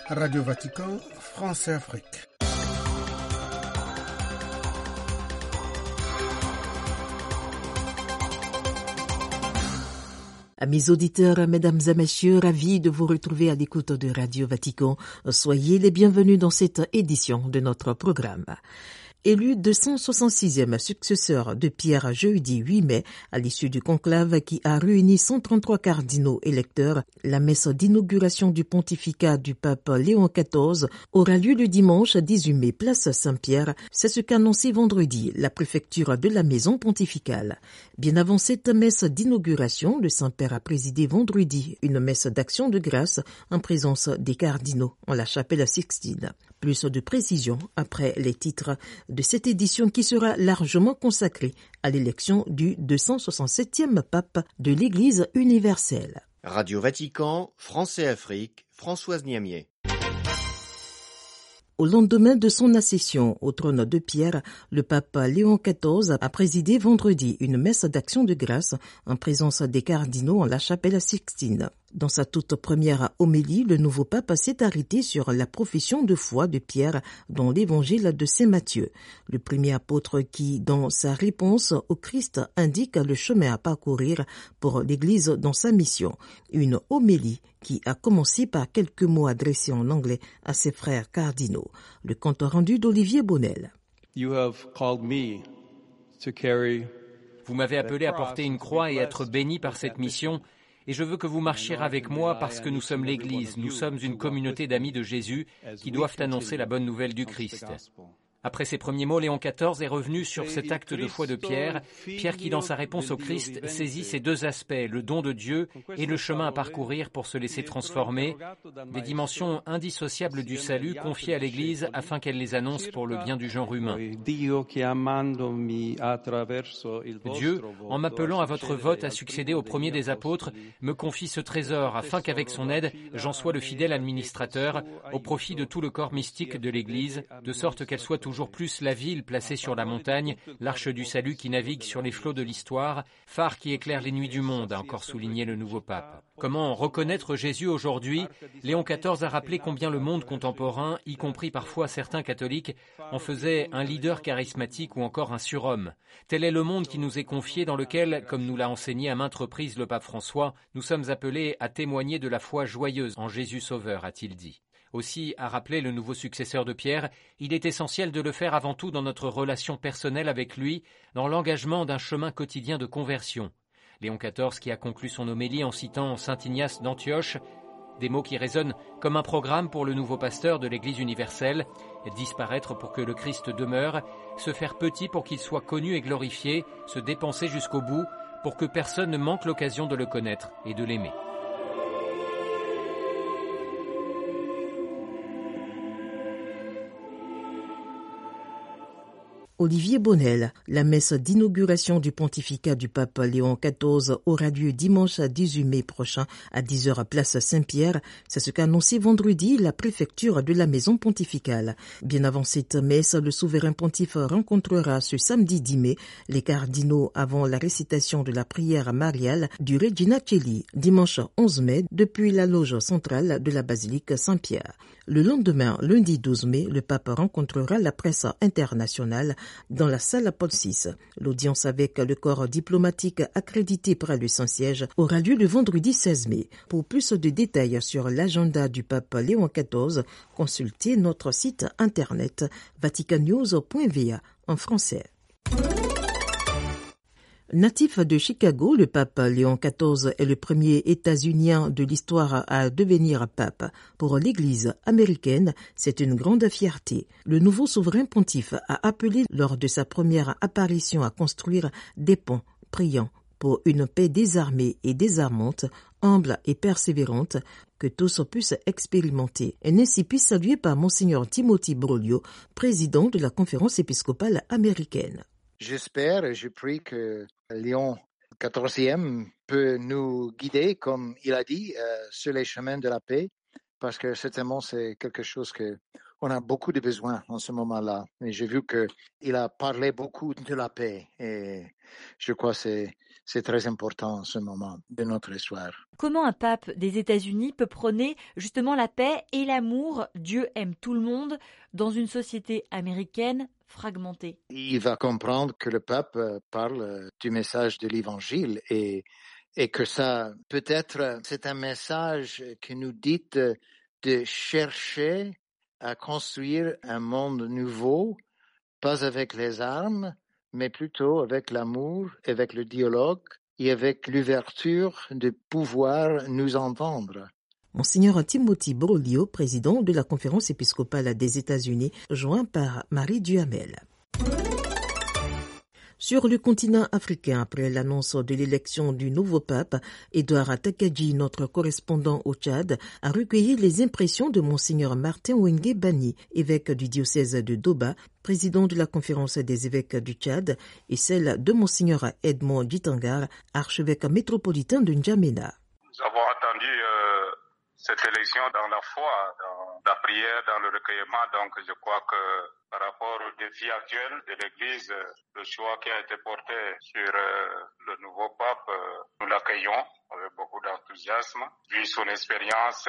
Radio Vatican, France et Afrique. Amis auditeurs, mesdames et messieurs, ravis de vous retrouver à l'écoute de Radio Vatican. Soyez les bienvenus dans cette édition de notre programme. Élu 266e successeur de Pierre jeudi 8 mai, à l'issue du conclave qui a réuni 133 cardinaux électeurs, la messe d'inauguration du pontificat du pape Léon XIV aura lieu le dimanche 18 mai, place Saint-Pierre. C'est ce qu'a annoncé vendredi la préfecture de la maison pontificale. Bien avant cette messe d'inauguration, le Saint-Père a présidé vendredi une messe d'action de grâce en présence des cardinaux en la chapelle Sixtine. Plus de précisions après les titres de cette édition qui sera largement consacrée à l'élection du 267e pape de l'Église universelle. Radio Vatican, France et Afrique, Françoise Niamier. Au lendemain de son accession au trône de Pierre, le pape Léon XIV a présidé vendredi une messe d'action de grâce en présence des cardinaux en la chapelle Sixtine. Dans sa toute première homélie, le nouveau pape s'est arrêté sur la profession de foi de Pierre dans l'évangile de Saint Matthieu, le premier apôtre qui, dans sa réponse au Christ, indique le chemin à parcourir pour l'Église dans sa mission. Une homélie qui a commencé par quelques mots adressés en anglais à ses frères cardinaux. Le compte rendu d'Olivier Bonnel. Vous m'avez appelé à porter une croix et être béni par cette mission. Et je veux que vous marchiez avec moi parce que nous sommes l'Église, nous sommes une communauté d'amis de Jésus qui doivent annoncer la bonne nouvelle du Christ. Après ces premiers mots, Léon XIV est revenu sur cet acte de foi de Pierre. Pierre qui, dans sa réponse au Christ, saisit ces deux aspects, le don de Dieu et le chemin à parcourir pour se laisser transformer, des dimensions indissociables du salut confiées à l'Église afin qu'elle les annonce pour le bien du genre humain. Dieu, en m'appelant à votre vote à succéder au premier des apôtres, me confie ce trésor afin qu'avec son aide, j'en sois le fidèle administrateur au profit de tout le corps mystique de l'Église, de sorte qu'elle soit toujours plus la ville placée sur la montagne, l'arche du salut qui navigue sur les flots de l'histoire, phare qui éclaire les nuits du monde, a encore souligné le nouveau pape. Comment reconnaître Jésus aujourd'hui? Léon XIV a rappelé combien le monde contemporain, y compris parfois certains catholiques, en faisait un leader charismatique ou encore un surhomme. Tel est le monde qui nous est confié dans lequel, comme nous l'a enseigné à maintes reprises le pape François, nous sommes appelés à témoigner de la foi joyeuse en Jésus Sauveur, a-t-il dit. Aussi, a rappelé le nouveau successeur de Pierre, il est essentiel de le faire avant tout dans notre relation personnelle avec lui, dans l'engagement d'un chemin quotidien de conversion. Léon XIV qui a conclu son homélie en citant saint Ignace d'Antioche, des mots qui résonnent comme un programme pour le nouveau pasteur de l'Église universelle, disparaître pour que le Christ demeure, se faire petit pour qu'il soit connu et glorifié, se dépenser jusqu'au bout pour que personne ne manque l'occasion de le connaître et de l'aimer. Olivier Bonnel, la messe d'inauguration du pontificat du pape Léon XIV aura lieu dimanche 18 mai prochain à 10h place Saint-Pierre. C'est ce qu'a annoncé vendredi la préfecture de la maison pontificale. Bien avant cette messe, le souverain pontife rencontrera ce samedi 10 mai les cardinaux avant la récitation de la prière mariale du Regina Coeli, dimanche 11 mai, depuis la loge centrale de la basilique Saint-Pierre. Le lendemain, lundi 12 mai, le pape rencontrera la presse internationale dans la salle Paul VI. L'audience avec le corps diplomatique accrédité par le Saint-Siège aura lieu le vendredi 16 mai. Pour plus de détails sur l'agenda du pape Léon XIV, consultez notre site internet vaticannews.va en français. Natif de Chicago, le pape Léon XIV est le premier États-Unien de l'histoire à devenir pape. Pour l'Église américaine, c'est une grande fierté. Le nouveau souverain pontife a appelé lors de sa première apparition à construire des ponts, priant pour une paix désarmée et désarmante, humble et persévérante, que tous puissent expérimenter. Un incipit salué par Monseigneur Timothy Broglio, président de la Conférence épiscopale américaine. J'espère et je prie que Léon XIVe peut nous guider, comme il a dit, sur les chemins de la paix, parce que certainement c'est quelque chose que on a beaucoup de besoins en ce moment-là. Et j'ai vu qu'il a parlé beaucoup de la paix. Et je crois que c'est très important en ce moment de notre histoire. Comment un pape des États-Unis peut prôner justement la paix et l'amour? Dieu aime tout le monde dans une société américaine fragmentée. Il va comprendre que le pape parle du message de l'Évangile et que ça, peut-être, c'est un message qui nous dit de chercher à construire un monde nouveau, pas avec les armes, mais plutôt avec l'amour, avec le dialogue et avec l'ouverture de pouvoir nous entendre. Monseigneur Timothy Broglio, président de la Conférence épiscopale des États-Unis, joint par Marie Duhamel. Sur le continent africain, après l'annonce de l'élection du nouveau pape, Edouard Takadji, notre correspondant au Tchad, a recueilli les impressions de Monseigneur Martin Wenge Bani, évêque du diocèse de Doba, président de la Conférence des évêques du Tchad, et celle de Monseigneur Edmond Djitangar, archevêque métropolitain de N'Djamena. Nous avons attendu cette élection dans la foi, dans la prière, dans le recueillement. Donc je crois que par rapport aux défis actuels de l'Église, le choix qui a été porté sur le nouveau pape, nous l'accueillons avec beaucoup d'enthousiasme. Vu son expérience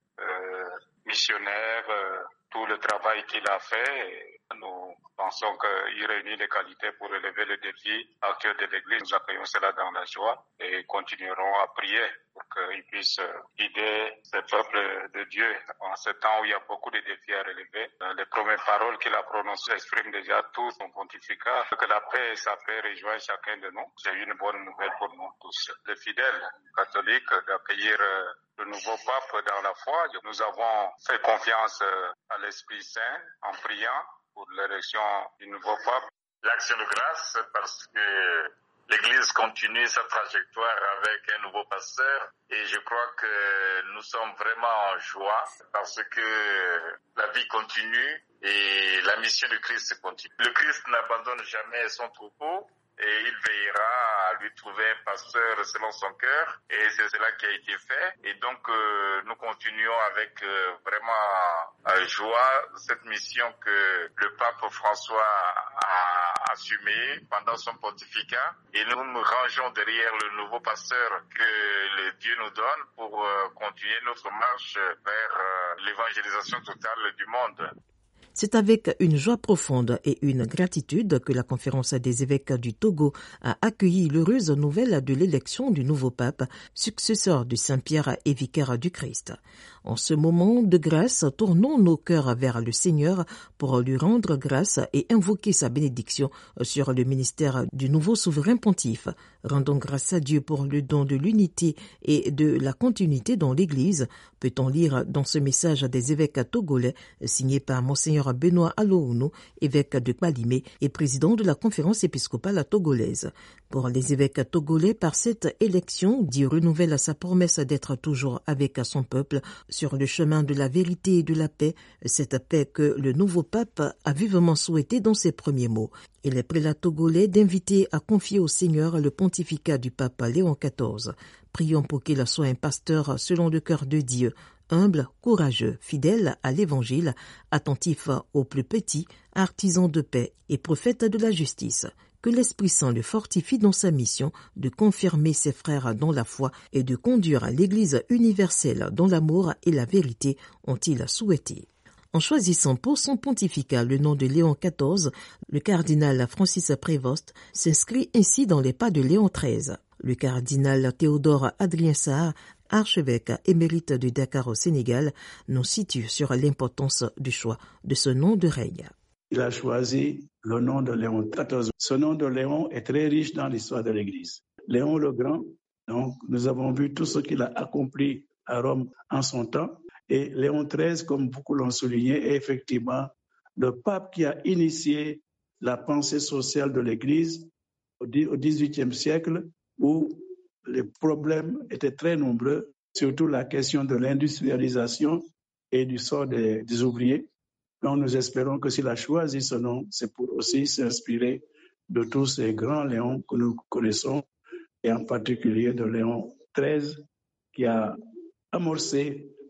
missionnaire, tout le travail qu'il a fait, nous pensons qu'il réunit les qualités pour relever les défis actuels de l'Église. Nous accueillons cela dans la joie et continuerons à prier pour qu'il puisse guider ce peuple de Dieu en ce temps où il y a beaucoup de défis à relever. Les premières paroles qu'il a prononcées expriment déjà tout son pontificat. Que la paix et sa paix rejoignent chacun de nous. C'est une bonne nouvelle pour nous tous. Les fidèles catholiques d'accueillir le nouveau pape dans la foi. Nous avons fait confiance à l'Esprit Saint en priant pour l'élection du nouveau pape. L'action de grâce parce que l'Église continue sa trajectoire avec un nouveau pasteur et je crois que nous sommes vraiment en joie parce que la vie continue et la mission du Christ continue. Le Christ n'abandonne jamais son troupeau et il veillera à lui trouver un pasteur selon son cœur et c'est cela qui a été fait. Et donc nous continuons avec vraiment joie cette mission que le pape François a assumée pendant son pontificat et nous nous rangeons derrière le nouveau pasteur que le Dieu nous donne pour continuer notre marche vers l'évangélisation totale du monde. C'est avec une joie profonde et une gratitude que la Conférence des évêques du Togo a accueilli l'heureuse nouvelle de l'élection du nouveau pape, successeur de Saint-Pierre et vicaire du Christ. En ce moment de grâce, tournons nos cœurs vers le Seigneur pour lui rendre grâce et invoquer sa bénédiction sur le ministère du nouveau souverain pontife. Rendons grâce à Dieu pour le don de l'unité et de la continuité dans l'Église, peut-on lire dans ce message des évêques togolais signé par Monseigneur Benoît Alohounou, évêque de Kbalimé et président de la Conférence épiscopale togolaise. Pour les évêques togolais, par cette élection, Dieu renouvelle sa promesse d'être toujours avec son peuple sur le chemin de la vérité et de la paix, cette paix que le nouveau pape a vivement souhaité dans ses premiers mots. Il est prélats togolais d'inviter à confier au Seigneur le pontificat du pape Léon XIV. Prions pour qu'il soit un pasteur selon le cœur de Dieu, humble, courageux, fidèle à l'Évangile, attentif aux plus petits, artisan de paix et prophète de la justice. Que l'Esprit Saint le fortifie dans sa mission de confirmer ses frères dans la foi et de conduire l'Église universelle dans l'amour et la vérité, ont-ils souhaité. En choisissant pour son pontificat le nom de Léon XIV, le cardinal Francis Prévost s'inscrit ainsi dans les pas de Léon XIII. Le cardinal Théodore Adrien Sarr, archevêque émérite de Dakar au Sénégal, nous situe sur l'importance du choix de ce nom de règne. Il a choisi le nom de Léon XIV. Ce nom de Léon est très riche dans l'histoire de l'Église. Léon le Grand, donc nous avons vu tout ce qu'il a accompli à Rome en son temps. Et Léon XIII, comme beaucoup l'ont souligné, est effectivement le pape qui a initié la pensée sociale de l'Église au XVIIIe siècle, où les problèmes étaient très nombreux, surtout la question de l'industrialisation et du sort des ouvriers. Donc nous espérons que s'il a choisi ce nom, c'est pour aussi s'inspirer de tous ces grands Léons que nous connaissons, et en particulier de Léon XIII, qui a amorcé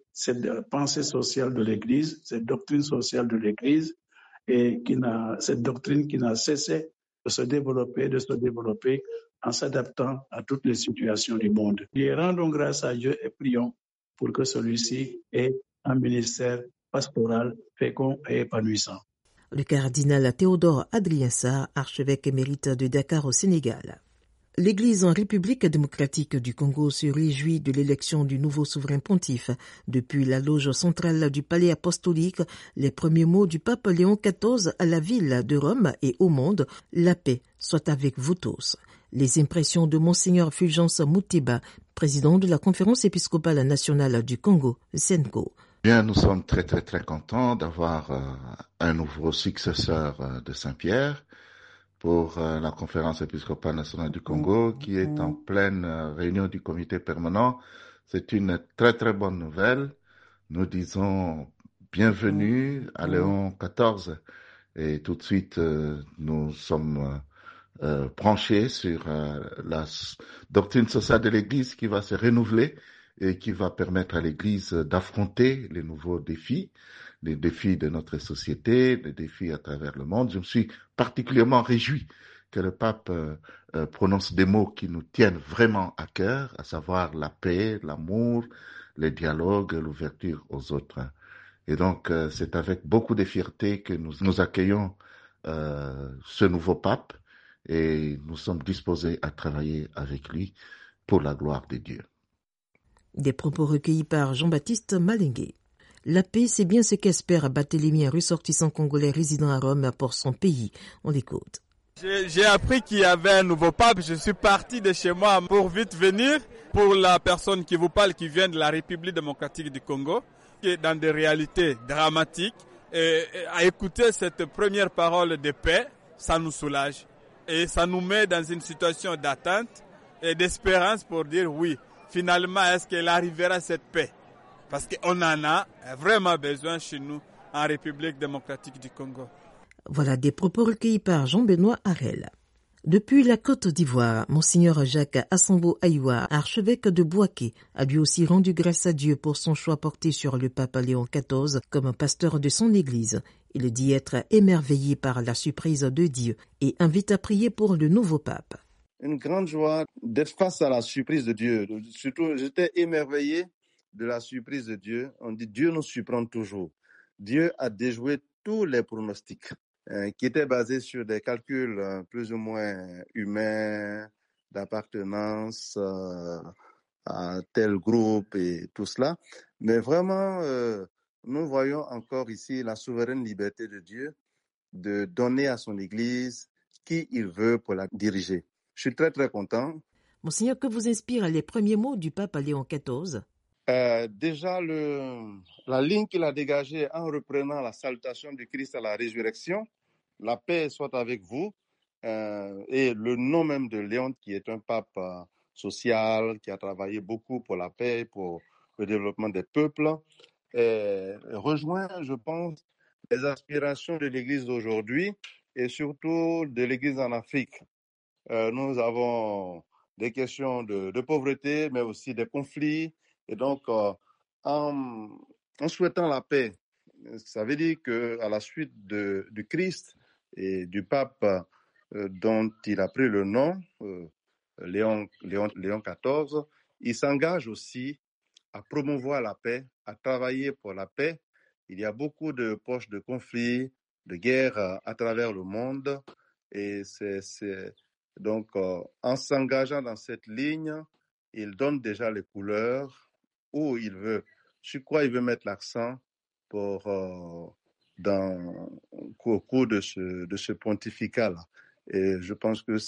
cette pensée sociale de l'Église, cette doctrine sociale de l'Église, et cette doctrine qui n'a cessé de se développer en s'adaptant à toutes les situations du monde. Et rendons grâce à Dieu et prions pour que celui-ci ait un ministère pastoral fécond et épanouissant. Le cardinal Théodore Adrien Sarr, archevêque émérite de Dakar au Sénégal. L'Église en République démocratique du Congo se réjouit de l'élection du nouveau souverain pontife. Depuis la loge centrale du palais apostolique, les premiers mots du pape Léon XIV à la ville de Rome et au monde, la paix soit avec vous tous. Les impressions de Monseigneur Fulgence Moutiba, président de la Conférence épiscopale nationale du Congo, SENCO. Bien, nous sommes très contents d'avoir un nouveau successeur de Saint-Pierre pour la Conférence épiscopale nationale du Congo, qui est en pleine réunion du comité permanent. C'est une très bonne nouvelle. Nous disons bienvenue à Léon XIV. Et tout de suite, nous sommes branchés sur la doctrine sociale de l'Église qui va se renouveler et qui va permettre à l'Église d'affronter les nouveaux défis, les défis de notre société, les défis à travers le monde. Je me suis particulièrement réjoui que le pape prononce des mots qui nous tiennent vraiment à cœur, à savoir la paix, l'amour, le dialogue, l'ouverture aux autres. Et donc, c'est avec beaucoup de fierté que nous accueillons ce nouveau pape et nous sommes disposés à travailler avec lui pour la gloire de Dieu. Des propos recueillis par Jean-Baptiste Malingué. La paix, c'est bien ce qu'espère Barthélemy, un ressortissant congolais résidant à Rome pour son pays. On l'écoute. J'ai appris qu'il y avait un nouveau pape. Je suis parti de chez moi pour vite venir. Pour la personne qui vous parle, qui vient de la République démocratique du Congo, qui est dans des réalités dramatiques, et à écouter cette première parole de paix, ça nous soulage. Et ça nous met dans une situation d'attente et d'espérance pour dire oui, finalement, est-ce qu'elle arrivera cette paix? Parce qu'on en a vraiment besoin chez nous en République démocratique du Congo. Voilà des propos recueillis par Jean-Benoît Harel. Depuis la Côte d'Ivoire, Monseigneur Jacques Assambo Aïwa, archevêque de Bouaké, a lui aussi rendu grâce à Dieu pour son choix porté sur le pape Léon XIV comme pasteur de son Église. Il dit être émerveillé par la surprise de Dieu et invite à prier pour le nouveau pape. Une grande joie d'être face à la surprise de Dieu. Surtout, j'étais émerveillé de la surprise de Dieu. On dit Dieu nous surprend toujours. Dieu a déjoué tous les pronostics qui étaient basés sur des calculs plus ou moins humains, d'appartenance à tel groupe et tout cela. Mais vraiment, nous voyons encore ici la souveraine liberté de Dieu de donner à son Église qui il veut pour la diriger. Je suis très content. Monseigneur, que vous inspirent les premiers mots du pape Léon XIV? Déjà, la ligne qu'il a dégagée en reprenant la salutation du Christ à la résurrection, la paix soit avec vous, et le nom même de Léon, qui est un pape social, qui a travaillé beaucoup pour la paix, pour le développement des peuples, rejoint, je pense, les aspirations de l'Église d'aujourd'hui et surtout de l'Église en Afrique. Nous avons des questions de pauvreté, mais aussi des conflits. Et donc, en souhaitant la paix, ça veut dire qu'à la suite du Christ et du pape dont il a pris le nom, Léon XIV, il s'engage aussi à promouvoir la paix, à travailler pour la paix. Il y a beaucoup de poches de conflits, de guerres à travers le monde. Et donc, en s'engageant dans cette ligne, il donne déjà les couleurs où il veut, sur quoi il veut mettre l'accent pour au cours de ce pontificat-là. Et je pense que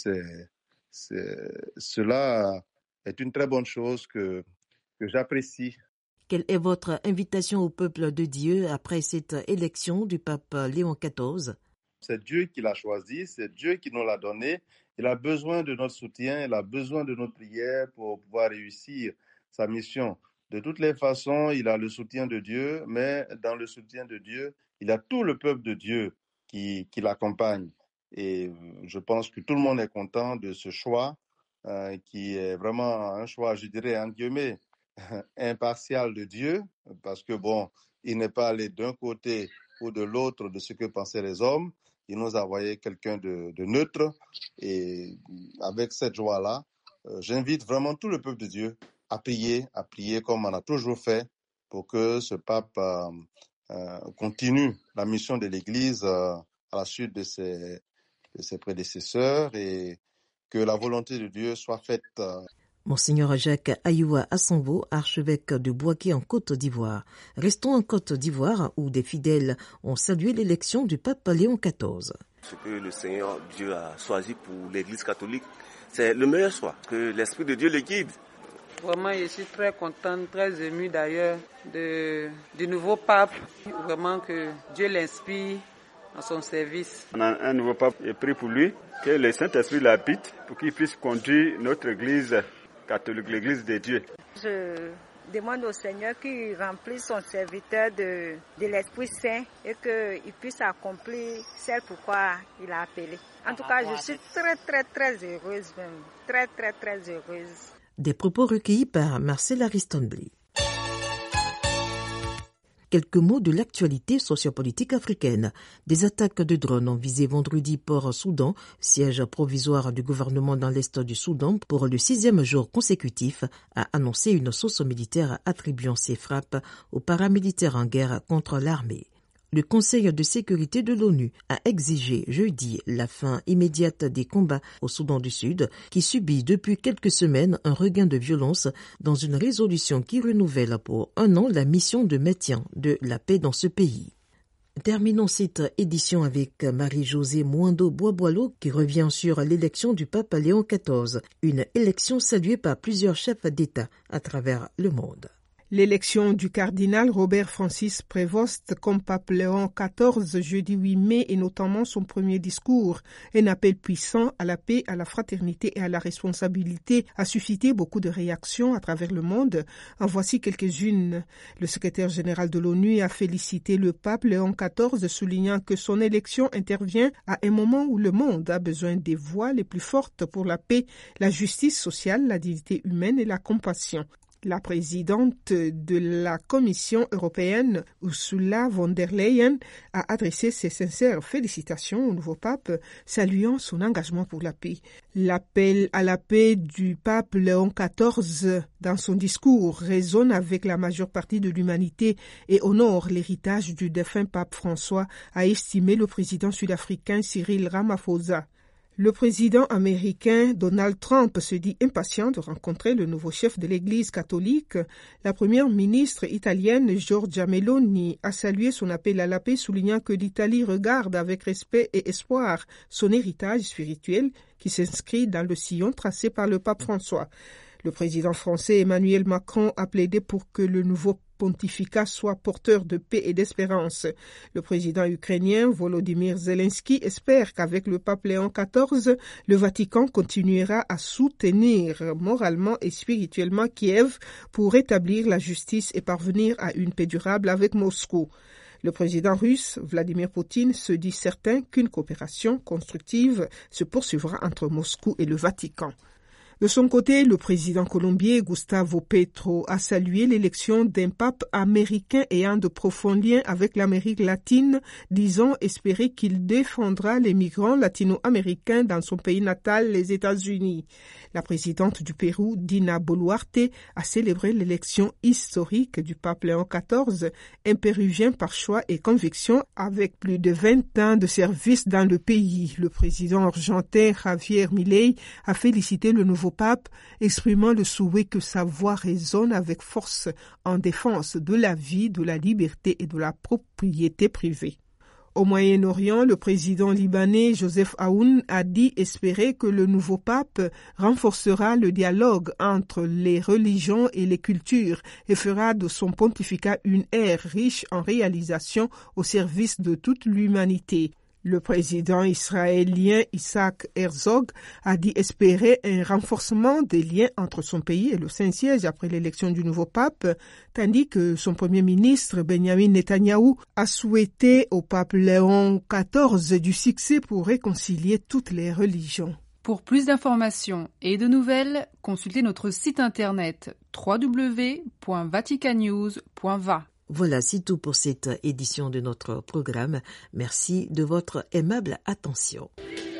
cela est une très bonne chose que j'apprécie. Quelle est votre invitation au peuple de Dieu après cette élection du pape Léon XIV? C'est Dieu qui l'a choisi, c'est Dieu qui nous l'a donné. Il a besoin de notre soutien, il a besoin de notre prière pour pouvoir réussir sa mission. De toutes les façons, il a le soutien de Dieu, mais dans le soutien de Dieu, il a tout le peuple de Dieu qui l'accompagne. Et je pense que tout le monde est content de ce choix, qui est vraiment un choix, je dirais, en guillemets, impartial de Dieu, parce que il n'est pas allé d'un côté ou de l'autre de ce que pensaient les hommes. Il nous a envoyé quelqu'un de neutre. Et avec cette joie-là, j'invite vraiment tout le peuple de Dieu à prier comme on a toujours fait pour que ce pape continue la mission de l'Église à la suite de ses prédécesseurs et que la volonté de Dieu soit faite. Monseigneur Jacques Ayoua Assanvo, archevêque de Bouaké en Côte d'Ivoire. Restons en Côte d'Ivoire où des fidèles ont salué l'élection du pape Léon XIV. Ce que le Seigneur Dieu a choisi pour l'Église catholique, c'est le meilleur choix, que l'Esprit de Dieu le guide. Vraiment, je suis très contente, très émue d'ailleurs du nouveau pape. Vraiment que Dieu l'inspire à son service. On a un nouveau pape et prie pour lui, que le Saint-Esprit l'habite pour qu'il puisse conduire notre Église catholique, l'Église de Dieu. Je demande au Seigneur qu'il remplisse son serviteur de l'Esprit Saint et qu'il puisse accomplir celle pourquoi il a appelé. En tout cas, je suis très, très, très heureuse même. Très, très, très heureuse. Des propos recueillis par Marcella Ristonbly. Quelques mots de l'actualité sociopolitique africaine. Des attaques de drones ont visé vendredi Port-Soudan, siège provisoire du gouvernement dans l'est du Soudan, pour le 6e jour consécutif, a annoncé une source militaire attribuant ces frappes aux paramilitaires en guerre contre l'armée. Le Conseil de sécurité de l'ONU a exigé jeudi la fin immédiate des combats au Soudan du Sud, qui subit depuis quelques semaines un regain de violence dans une résolution qui renouvelle pour 1 an la mission de maintien de la paix dans ce pays. Terminons cette édition avec Marie-Josée Mwando-Boisboileau qui revient sur l'élection du pape Léon XIV, une élection saluée par plusieurs chefs d'État à travers le monde. L'élection du cardinal Robert Francis Prévost comme pape Léon XIV jeudi 8 mai et notamment son premier discours, un appel puissant à la paix, à la fraternité et à la responsabilité, a suscité beaucoup de réactions à travers le monde. En voici quelques-unes. Le secrétaire général de l'ONU a félicité le pape Léon XIV, soulignant que son élection intervient à un moment où le monde a besoin des voix les plus fortes pour la paix, la justice sociale, la dignité humaine et la compassion. La présidente de la Commission européenne, Ursula von der Leyen, a adressé ses sincères félicitations au nouveau pape, saluant son engagement pour la paix. L'appel à la paix du pape Léon XIV dans son discours résonne avec la majeure partie de l'humanité et honore l'héritage du défunt pape François, a estimé le président sud-africain Cyril Ramaphosa. Le président américain Donald Trump se dit impatient de rencontrer le nouveau chef de l'Église catholique. La première ministre italienne Giorgia Meloni a salué son appel à la paix, soulignant que l'Italie regarde avec respect et espoir son héritage spirituel qui s'inscrit dans le sillon tracé par le pape François. Le président français Emmanuel Macron a plaidé pour que le nouveau pontificat soit porteur de paix et d'espérance. Le président ukrainien Volodymyr Zelensky espère qu'avec le pape Léon XIV, le Vatican continuera à soutenir moralement et spirituellement Kiev pour rétablir la justice et parvenir à une paix durable avec Moscou. Le président russe, Vladimir Poutine, se dit certain qu'une coopération constructive se poursuivra entre Moscou et le Vatican. De son côté, le président colombien Gustavo Petro a salué l'élection d'un pape américain ayant de profonds liens avec l'Amérique latine, disant espérer qu'il défendra les migrants latino-américains dans son pays natal, les États-Unis. La présidente du Pérou, Dina Boluarte, a célébré l'élection historique du pape Léon XIV, un péruvien par choix et conviction avec plus de 20 ans de service dans le pays. Le président argentin Javier Milei a félicité le nouveau pape, exprimant le souhait que sa voix résonne avec force en défense de la vie, de la liberté et de la propriété privée. Au Moyen-Orient, le président libanais Joseph Aoun a dit espérer que le nouveau pape renforcera le dialogue entre les religions et les cultures et fera de son pontificat une ère riche en réalisations au service de toute l'humanité. Le président israélien Isaac Herzog a dit espérer un renforcement des liens entre son pays et le Saint-Siège après l'élection du nouveau pape, tandis que son premier ministre Benjamin Netanyahou a souhaité au pape Léon XIV du succès pour réconcilier toutes les religions. Pour plus d'informations et de nouvelles, consultez notre site internet www.vaticannews.va. Voilà, c'est tout pour cette édition de notre programme. Merci de votre aimable attention.